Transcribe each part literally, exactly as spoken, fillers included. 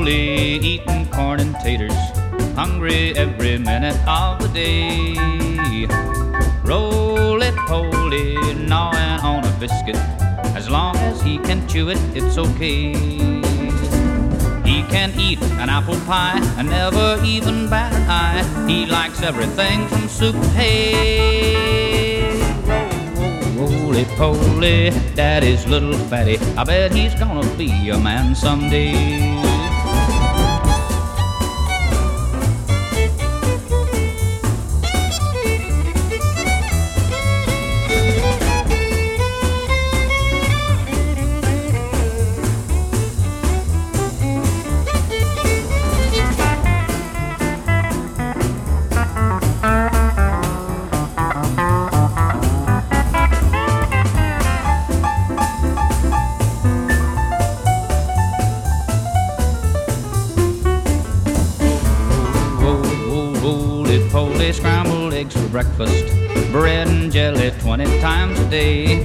roly, eating corn and taters, hungry every minute of the day. Roly-poly, gnawing on a biscuit, as long as he can chew it, it's okay. He can eat an apple pie and never even bat an eye. He likes everything from soup to hay. Roly-poly, daddy's little fatty, I bet he's gonna be a man someday. Roly-poly, scrambled eggs for breakfast, bread and jelly twenty times a day.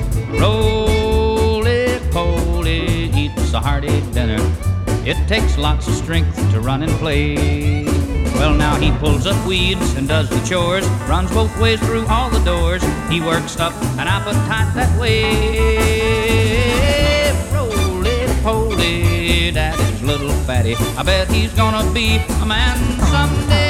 Roly-poly eats a hearty dinner, it takes lots of strength to run and play. Well, now he pulls up weeds and does the chores, runs both ways through all the doors. He works up an appetite that way. Roly-poly, daddy's little fatty, I bet he's gonna be a man someday.